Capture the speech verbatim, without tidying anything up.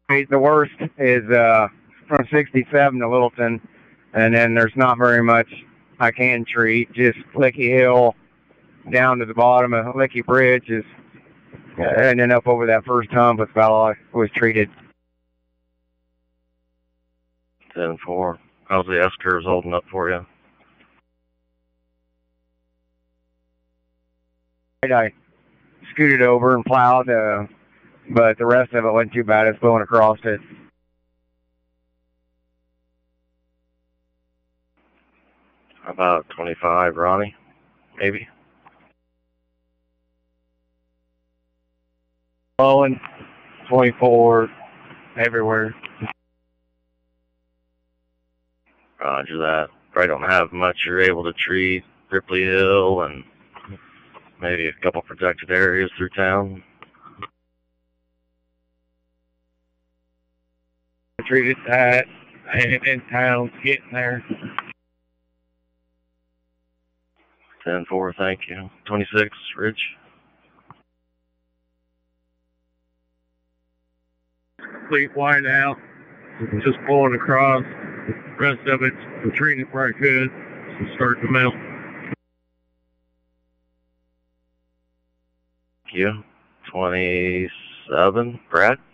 The worst is uh, from sixty-seven to Littleton, and then there's not very much I can treat. Just Licky Hill down to the bottom of Licky Bridge is, and then up over that first hump with about all I was treated. ten four. How's the S-curves holding up for you? I scooted over and plowed, uh, but the rest of it wasn't too bad. It's blowing across it. How about twenty-five, Ronnie? Maybe? Blowing, twenty-four, everywhere. Roger that. Probably don't have much you're able to treat. Ripley Hill and maybe a couple protected areas through town. I treated that and in town, getting there. ten four, thank you. twenty-six, Rich. Complete white out. Just pulling across. The rest of it's treating it where I could. So start to melt. Thank you. twenty-seven, Brad.